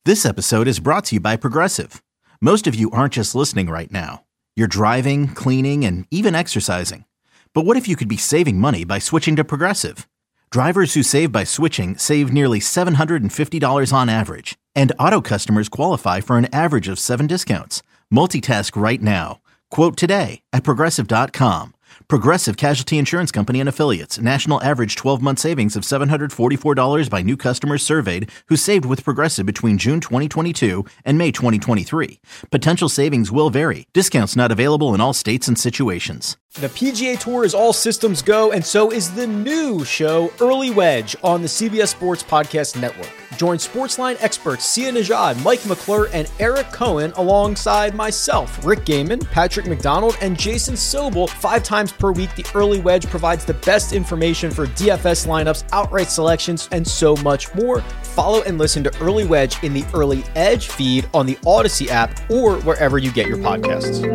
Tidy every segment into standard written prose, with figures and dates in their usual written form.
This episode is brought to you by Progressive. Most of you aren't just listening right now. You're driving, cleaning, and even exercising. But what if you could be saving money by switching to Progressive? Drivers who save by switching save nearly $750 on average. And auto customers qualify for an average of 7 discounts. Multitask right now. Quote today at Progressive.com. Progressive Casualty Insurance Company and Affiliates. National average 12-month savings of $744 by new customers surveyed who saved with Progressive between June 2022 and May 2023. Potential savings will vary. Discounts not available in all states and situations. The PGA Tour is all systems go, and so is the new show, Early Wedge, on the CBS Sports Podcast Network. Join Sportsline experts Sia Nejad, Mike McClure, and Eric Cohen alongside myself, Rick Gaiman, Patrick McDonald, and Jason Sobel 5 times per week. The Early Wedge provides the best information for DFS lineups, outright selections, and so much more. Follow and listen to Early Wedge in the Early Edge feed on the Odyssey app or wherever you get your podcasts.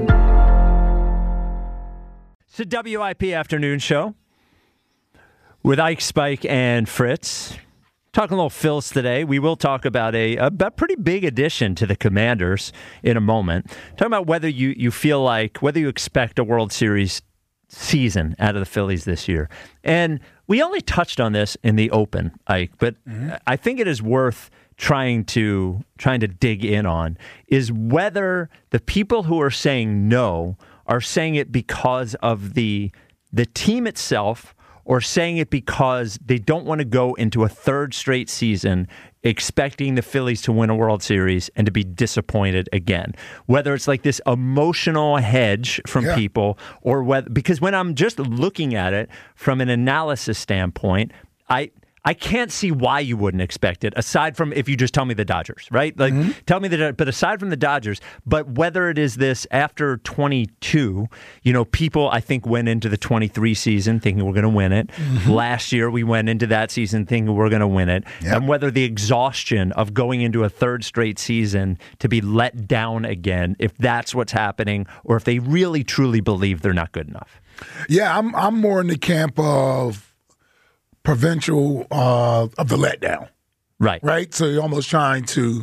It's a WIP afternoon show with Ike, Spike, and Fritz. Talking a little Phils today. We will talk about a pretty big addition to the Commanders in a moment. Talking about whether you feel like, whether you expect a World Series season out of the Phillies this year. And we only touched on this in the open, Ike, but I think it is worth trying to dig in on is whether the people who are saying no are saying it because of the team itself or saying it because they don't want to go into a third straight season expecting the Phillies to win a World Series and to be disappointed again. Whether it's like this emotional hedge from people or whether, because when I'm just looking at it from an analysis standpoint, I can't see why you wouldn't expect it, aside from if you just tell me the Dodgers, right? Like, tell me that, but aside from the Dodgers, but whether it is this after 22, people, I think, went into the 23 season thinking we're going to win it. Last year, we went into that season thinking we're going to win it. And whether the exhaustion of going into a third straight season to be let down again, if that's what's happening, or if they really, truly believe they're not good enough. Yeah, I'm more in the camp of provincial of the letdown. Right? So you're almost trying to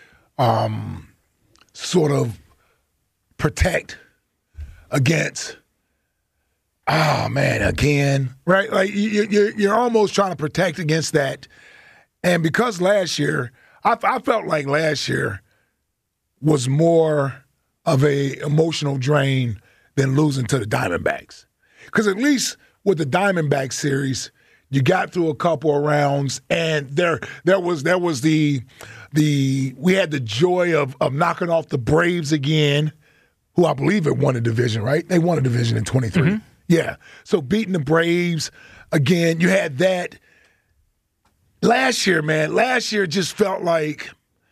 sort of protect against, again, right? Like you're almost trying to protect against that. And because last year, I felt like last year was more of a emotional drain than losing to the Diamondbacks. Because at least with the Diamondback series, you got through a couple of rounds, and there was the we had the joy of knocking off the Braves again, who I believe had won a division, right? They won a division in 23. Yeah. So beating the Braves again, you had that. Last year just felt like,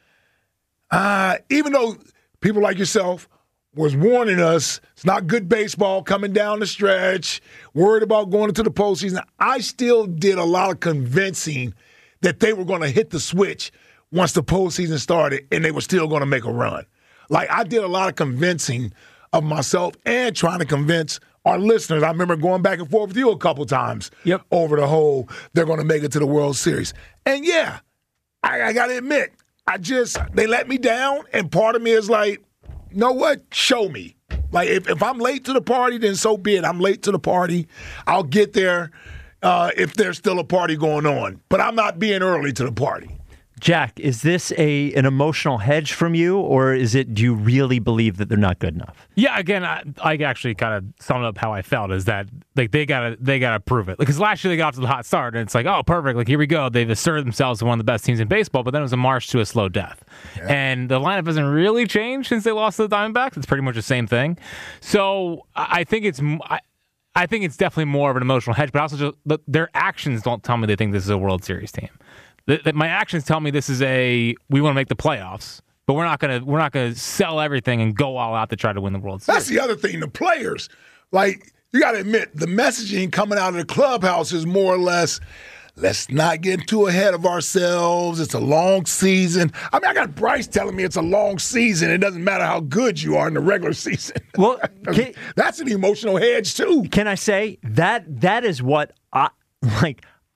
even though people like yourself was warning us it's not good baseball coming down the stretch, worried about going into the postseason, I still did a lot of convincing that they were going to hit the switch once the postseason started and they were still going to make a run. Like, I did a lot of convincing of myself and trying to convince our listeners. I remember going back and forth with you a couple times over the whole they're going to make it to the World Series. And yeah, I got to admit, they let me down, and part of me is like, you know what? Show me. Like, if I'm late to the party, then so be it. I'm late to the party. I'll get there if there's still a party going on. But I'm not being early to the party. Jack, is this an emotional hedge from you, or do you really believe that they're not good enough? Yeah, again, I actually kind of summed up how I felt is that like they gotta prove it. Because last year they got off to the hot start, and it's like, oh, perfect, like here we go. They've asserted themselves as one of the best teams in baseball, but then it was a march to a slow death. Yeah. And the lineup hasn't really changed since they lost to the Diamondbacks. It's pretty much the same thing. So I think it's definitely more of an emotional hedge, but also just their actions don't tell me they think this is a World Series team. My actions tell me this is we want to make the playoffs, but we're not gonna sell everything and go all out to try to win the World Series. That's the other thing. The players, like, you got to admit, the messaging coming out of the clubhouse is more or less, let's not get too ahead of ourselves. It's a long season. I mean, I got Bryce telling me it's a long season. It doesn't matter how good you are in the regular season. Well, that's an emotional hedge too. Can I say that is what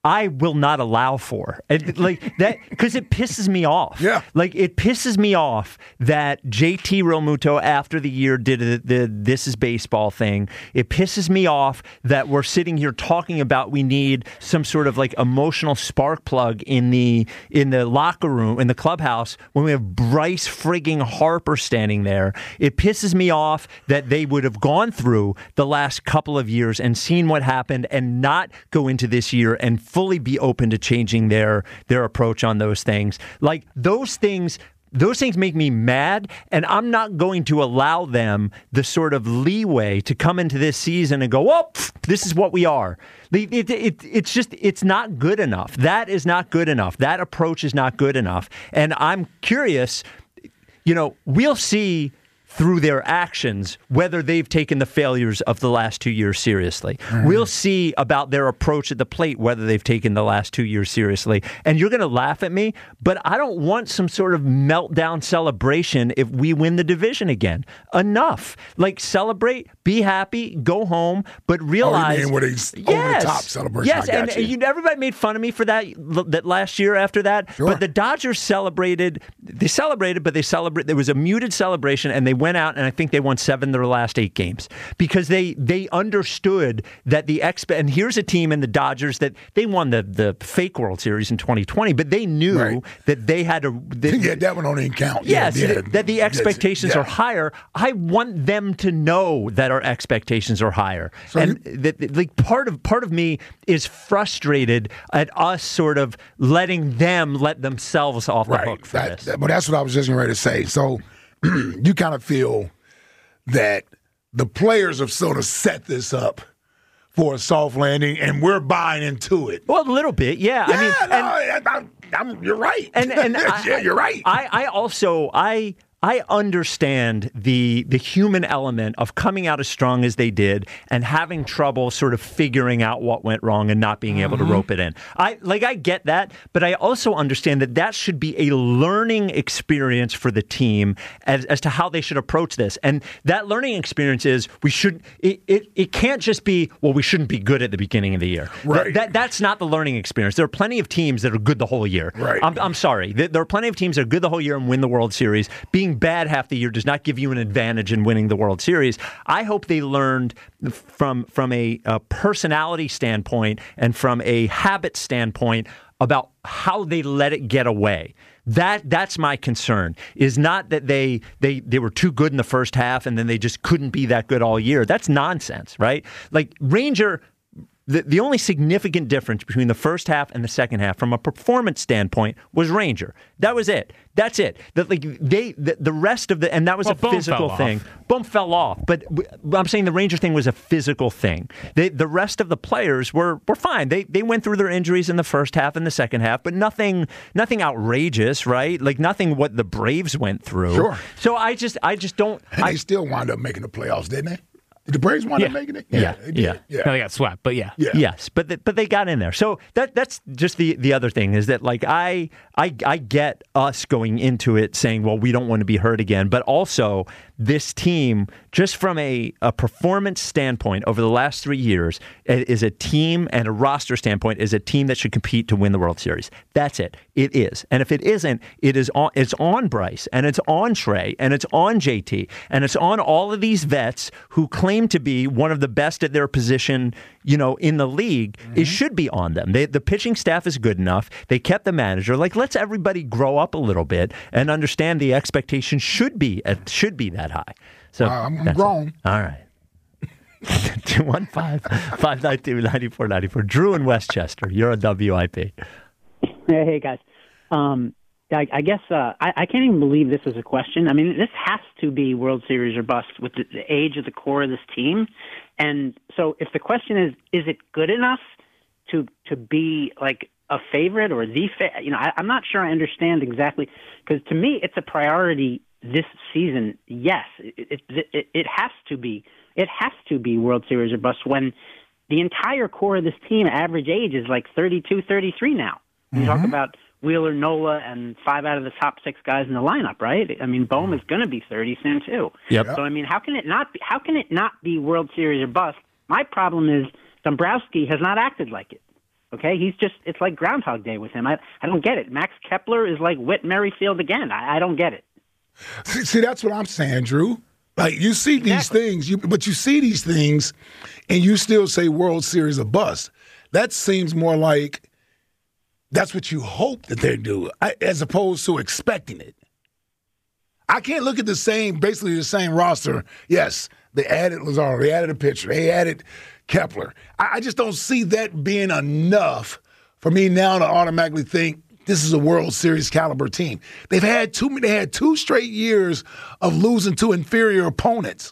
I will not allow for. Like that, because it pisses me off. Yeah. Like, it pisses me off that JT Realmuto, after the year, did the This Is Baseball thing. It pisses me off that we're sitting here talking about we need some sort of like emotional spark plug in the locker room, in the clubhouse, when we have Bryce frigging Harper standing there. It pisses me off that they would have gone through the last couple of years and seen what happened and not go into this year and fully be open to changing their approach on those things. Like, those things make me mad, and I'm not going to allow them the sort of leeway to come into this season and go, oh, this is what we are. It's not good enough. That is not good enough. That approach is not good enough. And I'm curious, we'll see through their actions whether they've taken the failures of the last 2 years seriously. Mm-hmm. We'll see about their approach at the plate whether they've taken the last 2 years seriously. And you're going to laugh at me, but I don't want some sort of meltdown celebration if we win the division again. Enough. Like, celebrate, be happy, go home, but realize... Oh, you mean with a over-the-top celebration? Yes, and everybody made fun of me for that last year after that. Sure. But the Dodgers celebrated, but there was a muted celebration, and they went out, and I think they won 7 of their last 8 games because they understood that and here's a team in the Dodgers that they won the fake World Series in 2020, but they knew that they had to. That one don't even count. Yes, that the expectations are higher. I want them to know that our expectations are higher, so part of me is frustrated at us sort of letting them let themselves off the hook for this. But that's what I was just ready to say. So. You kind of feel that the players have sort of set this up for a soft landing, and we're buying into it. Well, a little bit, yeah. You're right. And yeah, you're right. I understand the human element of coming out as strong as they did and having trouble sort of figuring out what went wrong and not being able to rope it in. I get that, but I also understand that should be a learning experience for the team as to how they should approach this. And that learning experience is it can't just be, well, we shouldn't be good at the beginning of the year. Right. That's not the learning experience. There are plenty of teams that are good the whole year. Right. I'm sorry. There are plenty of teams that are good the whole year and win the World Series. Being bad half the year does not give you an advantage in winning the World Series. I hope they learned from a personality standpoint and from a habit standpoint about how they let it get away. That's my concern, is not that they were too good in the first half and then they just couldn't be that good all year. That's nonsense, right? Like, Ranger... The only significant difference between the first half and the second half from a performance standpoint was Ranger. That was it. That's it. The rest of and that was a physical thing. Boom fell off. But I'm saying the Ranger thing was a physical thing. The rest of the players were fine. They went through their injuries in the first half and the second half, but nothing outrageous, right? Like, nothing what the Braves went through. Sure. So I just don't. And they still wound up making the playoffs, didn't they? Did the Braves wind up making it? Yeah. No, they got swept, but yeah. Yes, but they got in there. So that's just the other thing, is that, like, I get us going into it saying, well, we don't want to be hurt again, but also this team, just from a performance standpoint over the last 3 years, is a team, and a roster standpoint, is a team that should compete to win the World Series. That's it. It is. And if it isn't, it's on Bryce, and it's on Trey, and it's on JT, and it's on all of these vets who claim to be one of the best at their position, in the league. Mm-hmm. It should be on them. The pitching staff is good enough. They kept the manager. Like, let's everybody grow up a little bit and understand the expectation should be that high. So I'm grown. All right. 215-592-9494. Drew in Westchester. You're on WIP. Hey, guys. I guess I can't even believe this is a question. I mean, this has to be World Series or bust with the age of the core of this team. And so if the question is it good enough to be like a favorite or I'm not sure I understand exactly, because to me it's a priority this season. Yes, it has to be. It has to be World Series or bust when the entire core of this team average age is like 32, 33 now. You talk about Wheeler, Nola, and 5 out of the top 6 guys in the lineup, right? I mean, Bohm is going to be 30 soon too. Yep. So I mean, how can it not be World Series or bust? My problem is Dombrowski has not acted like it. Okay, it's like Groundhog Day with him. I don't get it. Max Kepler is like Whit Merrifield again. I don't get it. See, that's what I'm saying, Drew. Like, you see these things, but you see these things, and you still say World Series a bust. That seems more like that's what you hope that they do, as opposed to expecting it. I can't look at basically the same roster. Yes, they added Lazaro, they added a pitcher, they added Kepler. I just don't see that being enough for me now to automatically think this is a World Series caliber team. They had 2 straight years of losing to inferior opponents.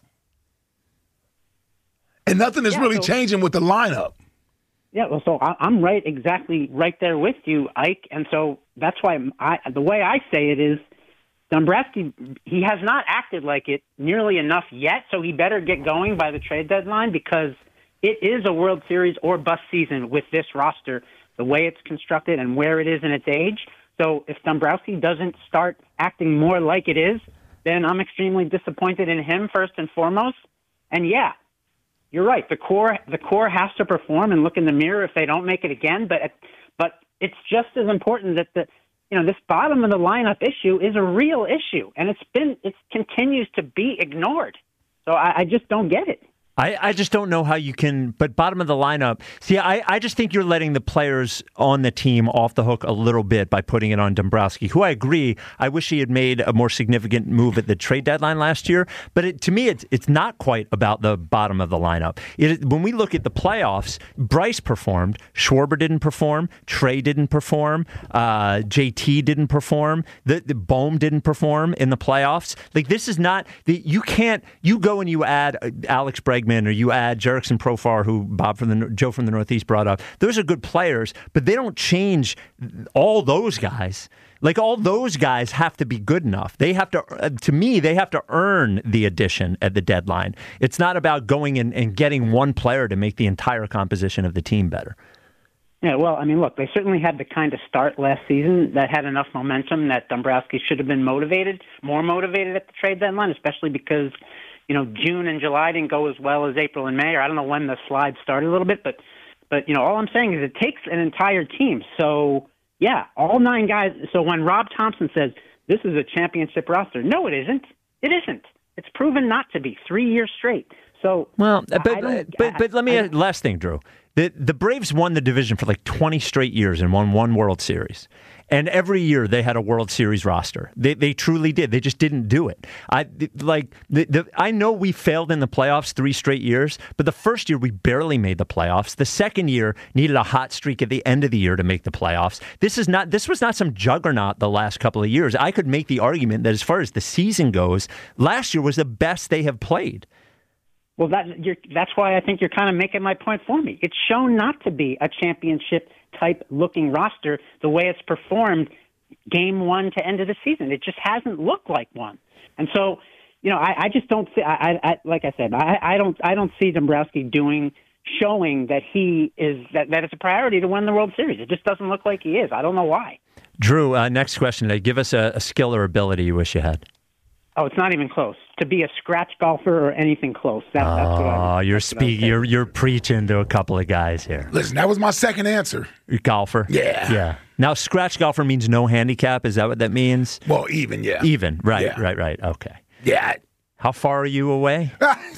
And nothing is really changing with the lineup. Yeah, well, so I'm exactly right there with you, Ike. And so that's why the way I say it is Dombrowski, he has not acted like it nearly enough yet, so he better get going by the trade deadline because it is a World Series or bust season with this roster, the way it's constructed and where it is in its age. So if Dombrowski doesn't start acting more like it is, then I'm extremely disappointed in him first and foremost. And yeah, you're right. The core has to perform and look in the mirror if they don't make it again. But it's just as important that this bottom of the lineup issue is a real issue, and it continues to be ignored. So I just don't get it. I just don't know how you can, but bottom of the lineup, see, I just think you're letting the players on the team off the hook a little bit by putting it on Dombrowski, who I agree, I wish he had made a more significant move at the trade deadline last year, but to me, it's not quite about the bottom of the lineup. When we look at the playoffs, Bryce performed, Schwarber didn't perform, Trey didn't perform, JT didn't perform, the Bohm didn't perform in the playoffs. Like, this is not, you go and you add Alex Bregman, or you add Jerickson Profar, who Joe from the Northeast brought up. Those are good players, but they don't change all those guys. Like, all those guys have to be good enough. They have to me, they have to earn the addition at the deadline. It's not about going and getting one player to make the entire composition of the team better. Yeah, well, I mean, look, they certainly had the kind of start last season that had enough momentum that Dombrowski should have been more motivated at the trade deadline, especially because June and July didn't go as well as April and May, or I don't know when the slide started a little bit, but all I'm saying is it takes an entire team. So, yeah, all 9 guys. So when Rob Thompson says this is a championship roster, no, it isn't. It isn't. It's proven not to be 3 years straight. So, but let me last thing, Drew. The Braves won the division for like 20 straight years and won one World Series. And every year they had a World Series roster. They truly did. They just didn't do it. I know we failed in the playoffs 3 straight years, but the first year we barely made the playoffs. The second year needed a hot streak at the end of the year to make the playoffs. This was not some juggernaut the last couple of years. I could make the argument that as far as the season goes, last year was the best they have played. Well, that's why I think you're kind of making my point for me. It's shown not to be a championship-type looking roster the way it's performed game 1 to end of the season. It just hasn't looked like one. And so, I just don't see. Like I said, I don't see Dombrowski showing that he is that it's a priority to win the World Series. It just doesn't look like he is. I don't know why. Drew, next question today. Give us a skill or ability you wish you had. Oh, it's not even close. To be a scratch golfer or anything close. That's what I you're preaching to a couple of guys here. Listen, that was my second answer. Golfer? Yeah. Now, scratch golfer means no handicap. Is that what that means? Well, even, yeah. Even, right, yeah. right. Okay. Yeah. How far are you away?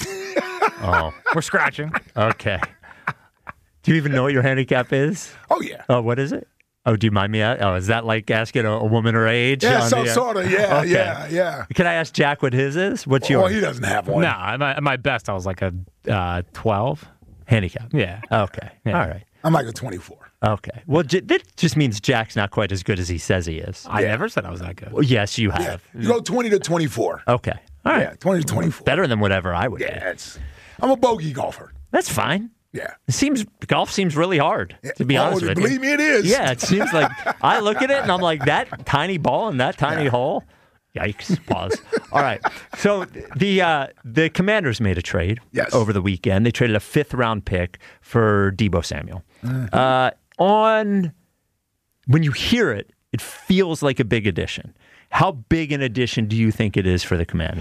We're scratching. Okay. Do you even know what your handicap is? Oh, yeah. Oh, what is it? Oh, do you mind me? Is that like asking a woman her age? Yeah, sort of. Yeah, okay. yeah. Can I ask Jack what his is? What's yours? Oh, he doesn't have one. No, at my best, I was like a 12 handicap. Yeah. Okay. Yeah. All right. I'm like a 24. Okay. Well, that just means Jack's not quite as good as he says he is. I never said I was that good. Well, yes, you have. Yeah. You go 20 to 24. Okay. All right. Yeah, 20 to 24. Better than whatever I would do. I'm a bogey golfer. That's fine. Yeah. Golf seems really hard, to be honest with you. Believe me, it is. Yeah, it seems like I look at it and I'm like, that tiny ball in that tiny hole. Yikes. Pause. All right. So the Commanders made a trade over the weekend. They traded a 5th-round pick for Deebo Samuel. Mm-hmm. When you hear it, it feels like a big addition. How big an addition do you think it is for the Commanders?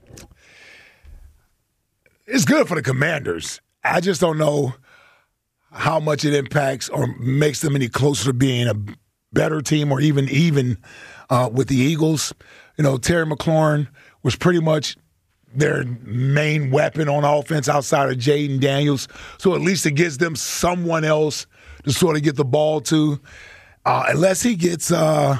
It's good for the Commanders. I just don't know how much it impacts or makes them any closer to being a better team or even with the Eagles. You know, Terry McLaurin was pretty much their main weapon on offense outside of Jaden Daniels. So at least it gives them someone else to sort of get the ball to. Unless he gets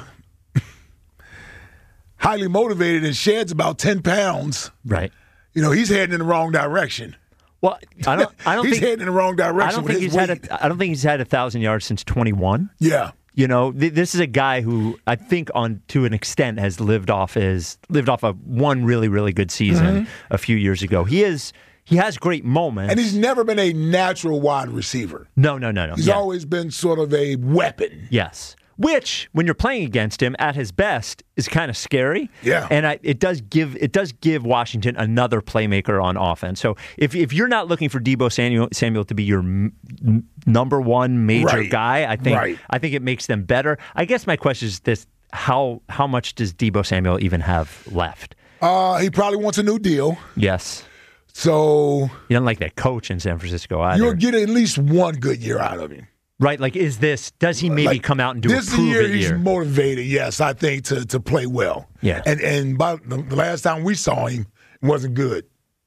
highly motivated and sheds about 10 pounds. Right. You know, he's heading in the wrong direction. Well, I don't he's think heading in the wrong direction. I don't think he's had 1,000 yards since 21. Yeah. You know, this is a guy who I think, to an extent, has lived off of one really, really good season a few years ago. He has great moments, and he's never been a natural wide receiver. No. He's always been sort of a weapon. Yes. Which, when you're playing against him at his best, is kind of scary. Yeah. And it does give Washington another playmaker on offense. So if you're not looking for Deebo Samuel to be your number one major guy, I think it makes them better. I guess my question is this: how much does Deebo Samuel even have left? He probably wants a new deal. Yes. So you don't like that coach in San Francisco either. You'll get at least one good year out of him. Right, like does he maybe come out and do a prove-it year? This year he's motivated, yes, I think, to play well. Yeah. And by the last time we saw him, it wasn't good.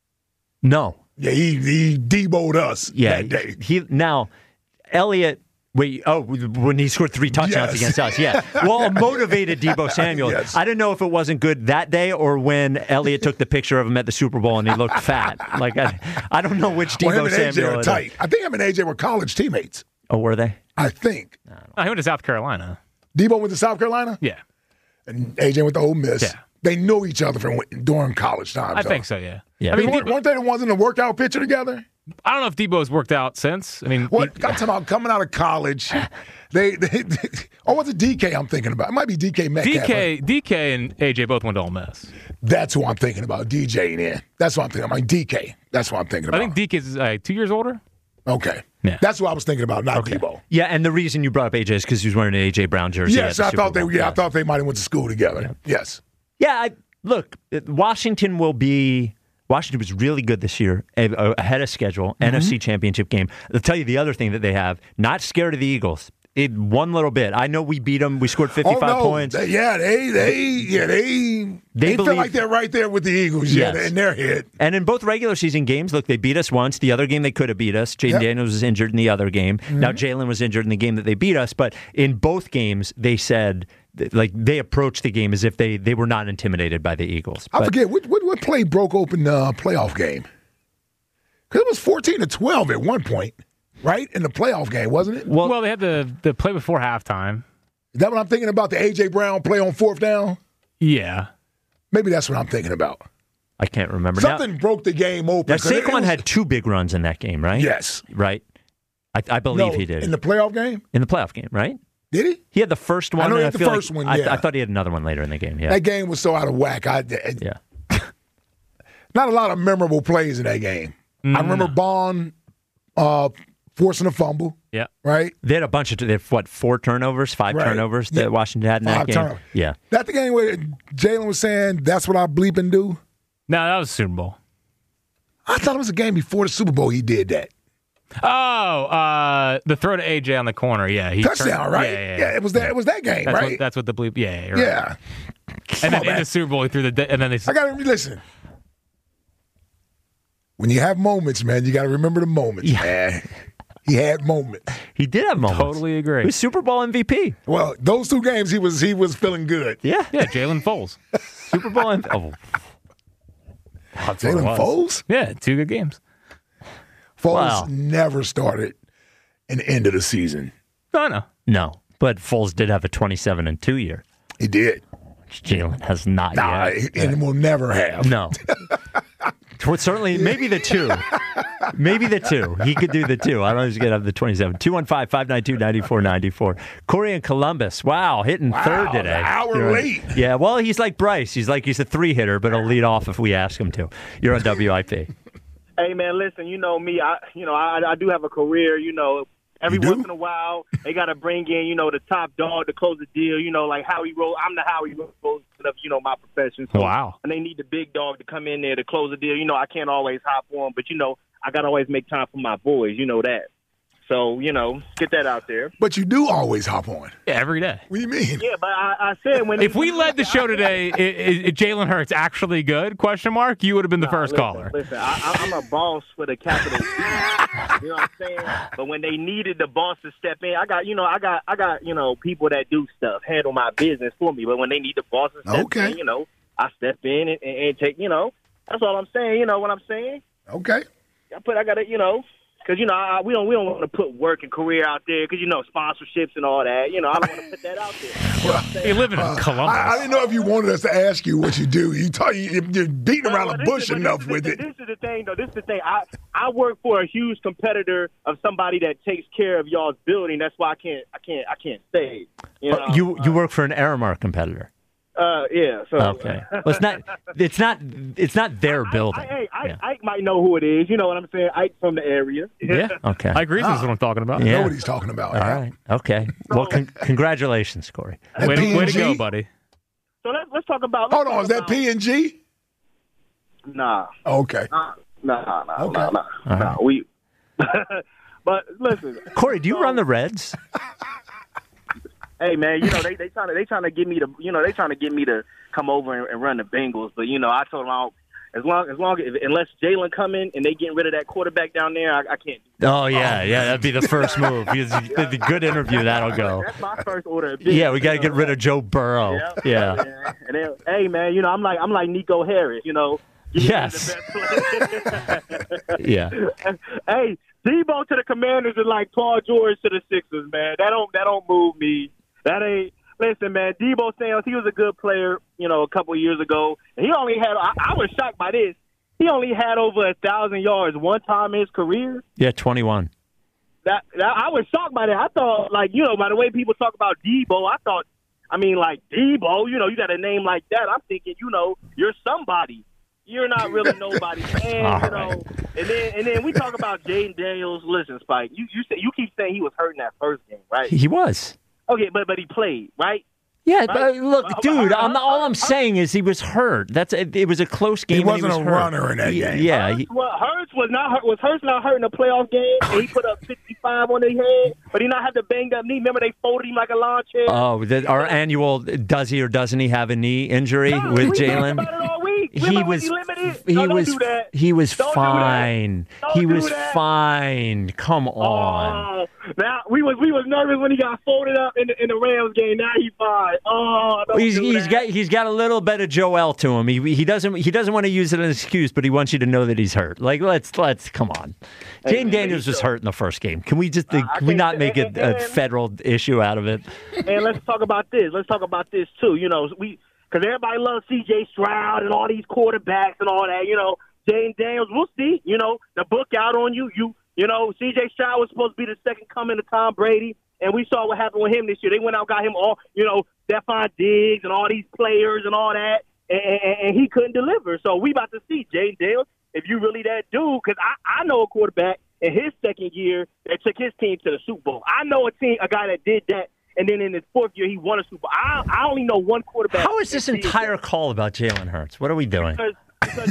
No. Yeah, he Deebo'd us that day. Now, Elliott, when he scored 3 touchdowns against us, yeah. Well, a motivated Deebo Samuel. Yes. I didn't know if it wasn't good that day or when Elliott took the picture of him at the Super Bowl and he looked fat. Like, I don't know which Deebo Samuel. AJ are tight. I think him and AJ were college teammates. Oh, were they? I think. He went to South Carolina. Deebo went to South Carolina? Yeah. And AJ went to Ole Miss. Yeah. They knew each other during college times. I think so, yeah. Yeah. I mean, weren't they the ones in the workout picture together? I don't know if Debo's worked out since. I mean, I'm talking about coming out of college. Or was it DK I'm thinking about? It might be DK Metcalf. DK and AJ both went to Ole Miss. That's who I'm thinking about, DJ in. That's what I'm thinking about. DK. That's what I'm thinking about. I think DK is 2 years older. Okay. Yeah. That's what I was thinking about, not Deebo. Yeah, and the reason you brought up AJ is because he was wearing an AJ Brown jersey. Yes, I thought they might have went to school together. Yeah. Yes. Yeah, look, Washington was really good this year, ahead of schedule, NFC Championship game. I'll tell you the other thing that they have, not scared of the Eagles. One little bit. I know we beat them. We scored 55 points. They feel like they're right there with the Eagles in their head. And in both regular season games, look, they beat us once. The other game they could have beat us. Jaden Daniels was injured in the other game. Now Jalen was injured in the game that they beat us. But in both games, they said, like, they approached the game as if they were not intimidated by the Eagles. I forget what play broke open the playoff game. Because it was 14-12 at one point. Right? In the playoff game, wasn't it? Well, they had the play before halftime. Is that what I'm thinking about? The A.J. Brown play on 4th down? Yeah. Maybe that's what I'm thinking about. I can't remember. Something broke the game open. Now, Saquon had 2 big runs in that game, right? Yes. Right? I believe he did. In the playoff game? In the playoff game, right? Did he? He had the first one. I know he had the first one, I thought he had another one later in the game, yeah. That game was so out of whack. Yeah. Not a lot of memorable plays in that game. I remember Bond forcing a fumble. Yeah. Right? They had a bunch of, 4 turnovers, 5 turnovers that Washington had in that game? Turnovers. Yeah. That the game where Jalen was saying, that's what I bleep and do? No, that was Super Bowl. I thought it was a game before the Super Bowl he did that. Oh, the throw to AJ on the corner. Yeah. Touchdown, right? Yeah, it was that game, right? That's what the bleep, right. Yeah. And then in the Super Bowl, he threw and then they... I got to listen. When you have moments, man, you got to remember the moments, man. He had moments. He did have moments. Totally agree. He was Super Bowl MVP. Well, those 2 games, he was feeling good. Yeah. Yeah, Jalen Foles. Super Bowl MVP. Oh. Jalen Foles? Yeah, 2 good games. Foles never started an end of the season. No. But Foles did have a 27-2 year. He did. Jalen has not yet. And will never have. No. Certainly, maybe the 2. Maybe the 2. He could do the 2. I don't know if he's going to have the 27. 215-592-9494. Corey in Columbus. Wow, hitting third today. An hour late. Yeah, well, he's like Bryce. He's a 3-hitter, but he'll lead off if we ask him to. You're on WIP. Hey, man, listen, you know me. I do have a career, Every once in a while, they got to bring in, the top dog to close the deal, like Howie Rose. I'm the Howie Rose of, my profession. So, wow. And they need the big dog to come in there to close the deal. I can't always hop on, but, I got to always make time for my boys. You know that. So, get that out there. But you do always hop on. Yeah, every day. What do you mean? Yeah, but I said when if we led the show today, is Jalen Hurts actually good? ? You would have been the first caller. Listen, I'm a boss with a capital C. You know what I'm saying? But when they needed the boss to step in, I got people that do stuff, handle my business for me. But when they need the boss to step in, I step in and take. That's all I'm saying. You know what I'm saying? Okay. I got to, because we don't want to put work and career out there because sponsorships and all that. I don't want to put that out there. You live in Columbus. I didn't know if you wanted us to ask you what you do. You're beating around the bush enough with it. This is the thing, though. This is the thing. I work for a huge competitor of somebody that takes care of y'all's building. That's why I can't stay. You work for an Aramark competitor. Yeah. So okay. Well, it's not their building. Ike might know who it is. You know what I'm saying? Ike from the area. Yeah. Okay. Ike Reason's what I'm talking about. I know what he's talking about. All right. Okay. Well, congratulations, Corey. Way to go, buddy. So let's talk about. Hold on. Is that P&G? Nah. Okay. Nah. We. But listen, Corey, do you run the Reds? Hey man, they trying to get me to they trying to get me to come over and run the Bengals, but I told them unless Jalen come in and they getting rid of that quarterback down there, I can't. Oh yeah, that'd be the first move. The good interview that'll go. That's my first order. Yeah, we got to get rid of Joe Burrow. Yeah. And then, hey man, I'm like Nico Harris, Yes. Yeah. Hey, Debo to the Commanders is like Paul George to the Sixers, man. That don't move me. That ain't. Listen, man. Debo Samuel, he was a good player, a couple of years ago, and he only had. I was shocked by this. He only had over 1,000 yards one time in his career. Yeah, 21. That I was shocked by that. I thought, by the way people talk about Debo, Debo. You got a name like that. I'm thinking, you're somebody. You're not really nobody, man. Right. And then we talk about Jaden Daniels. Listen, Spike, you keep saying he was hurt in that first game, right? He was. Okay, but he played, right? Yeah, right? but look, dude. All I'm saying is he was hurt. It was a close game. He wasn't a runner in that game. Yeah, Hurts was not hurt. Was Hurts not hurt in the playoff game? And he put up 65 on his head, but he not have the banged up knee. Remember they folded him like a lawn chair. Oh, our annual does he or doesn't he have a knee injury with Jalen? He was fine. He was fine. Come on. Now we was nervous when he got folded up in the Rams game. Now he's fine. He's got a little bit of Joel to him. He doesn't want to use it as an excuse, but he wants you to know that he's hurt. Like let's come on. Jaden Daniels was hurt in the first game. Can we just can we not make it a federal issue out of it? And let's talk about this. Let's talk about this too. Because everybody loves C.J. Stroud and all these quarterbacks and all that. Jaden Daniels, we'll see. The book out on you. C.J. Stroud was supposed to be the second coming of Tom Brady, and we saw what happened with him this year. They went out, got him all, Stephon Diggs and all these players and all that, and he couldn't deliver. So we about to see Jaden Daniels, if you really that dude, because I know a quarterback in his second year that took his team to the Super Bowl. I know a guy that did that. And then in his fourth year, he won a Super Bowl. I only know one quarterback. How is this entire call about Jalen Hurts? What are we doing? Because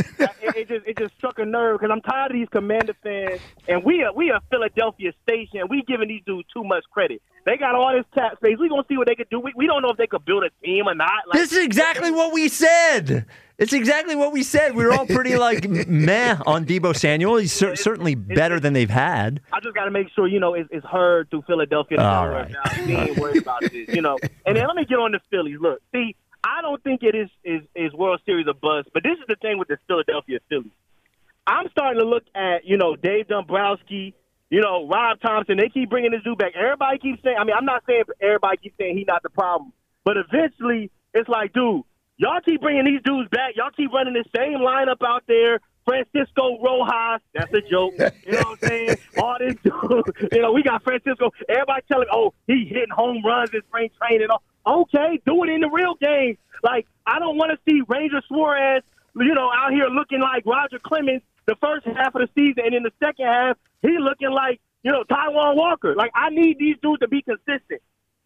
it just struck a nerve. Because I'm tired of these Commander fans, and we are Philadelphia station. We giving these dudes too much credit. They got all this cap space. We gonna see what they could do. We don't know if they could build a team or not. This is exactly what we said. It's exactly what we said. We were all pretty meh on Debo Samuel. He's certainly better than they've had. I just got to make sure, it's heard through Philadelphia. All right. We ain't worried about this, And then let me get on the Phillies. Look, see, I don't think it is World Series a bust, but this is the thing with the Philadelphia Phillies. I'm starting to look at, Dave Dombrowski, Rob Thompson. They keep bringing this dude back. Everybody keeps saying, I'm not saying everybody keeps saying he's not the problem, but eventually it's like, dude, y'all keep bringing these dudes back. Y'all keep running the same lineup out there. Francisco Rojas, that's a joke. You know what I'm saying? All this dude, we got Francisco. Everybody telling me, he hitting home runs in spring training. Okay, do it in the real game. I don't want to see Ranger Suarez, out here looking like Roger Clemens the first half of the season, and in the second half, he looking like, Taijuan Walker. I need these dudes to be consistent.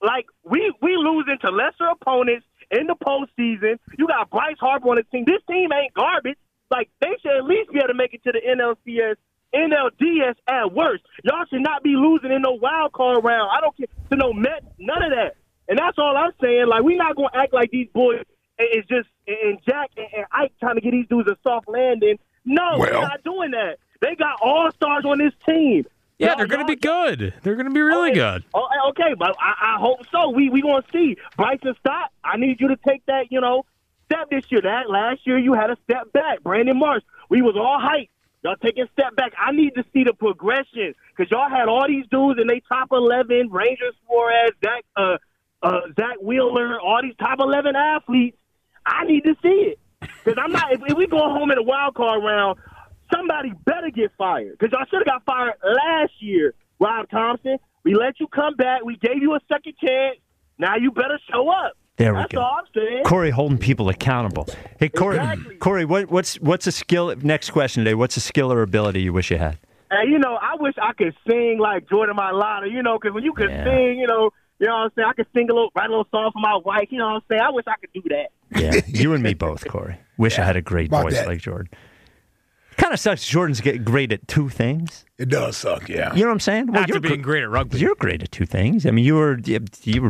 We losing to lesser opponents in the postseason. You got Bryce Harper on the team. This team ain't garbage. They should at least be able to make it to the NLCS NLDS at worst. Y'all should not be losing in no wild card round. I don't care to no Mets, none of that. And that's all I'm saying. Like, we're not going to act like these boys is just and Jack and Ike trying to get these dudes a soft landing. No, they're not doing that. They got all-stars on this team. Yeah, they're going to be good. They're going to be really good. Okay, but I hope so. We going to see. Bryson Stott, I need you to take that, step this year. That last year you had a step back. Brandon Marsh, we was all hyped. Y'all taking a step back. I need to see the progression because y'all had all these dudes in they top 11, Rangers Suarez, Zach Wheeler, all these top 11 athletes. I need to see it because I'm not. If we go home in a wild card round, somebody better get fired because y'all should have got fired last year. Rob Thompson, we let you come back. We gave you a second chance. Now you better show up. There we That's go. all I'm saying. Corey holding people accountable. Hey, Corey, Exactly. Corey, what's a skill? Next question today. What's a skill or ability you wish you had? Hey, I wish I could sing like Jordan Mailata, because when you could sing, you know what I'm saying? I could sing write a little song for my wife, you know what I'm saying? I wish I could do that. Yeah, you and me both, Corey. Wish I had a great voice like Jordan. Kind of sucks Jordan's getting great at two things. It does suck, yeah. You know what I'm saying? Well, After being great at rugby. You're great at two things. I mean, you were the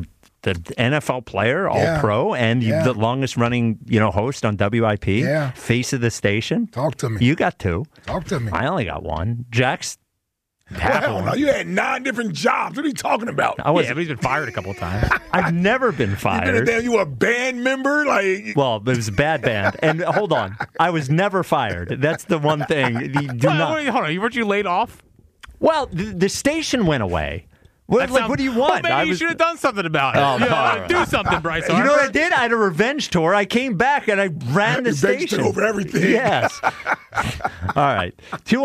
NFL player, All-Pro, and the longest-running, host on WIP. Yeah. Face of the station. Talk to me. You got two. Talk to me. I only got one. Jack's half Hell of no, one. you had 9 different jobs. What are you talking about? But he's been fired a couple of times. I've never been You fired. you a band member? Well, it was a bad band. And hold on. I was never fired. That's the one thing. You do not. Wait, hold on. Weren't you laid off? Well, the station went away. What do you want? Well, maybe you should have done something about it. all right. Do something, Bryce. You know what I did? I had a revenge tour. I came back and I ran the Revenge station. took over everything. Yes. All right.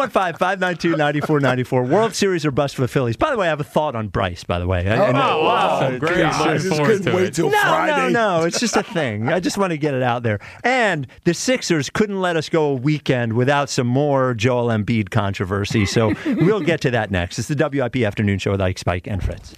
215-592-9494. World Series or bust for the Phillies. By the way, I have a thought on Bryce, by the way. Awesome. Great. I Looking just forward couldn't to wait it. till Friday. No. It's just a thing. I just want to get it out there. And the Sixers couldn't let us go a weekend without some more Joel Embiid controversy. So we'll get to that next. It's the WIP Afternoon Show with Ike, Spike, and Fritz.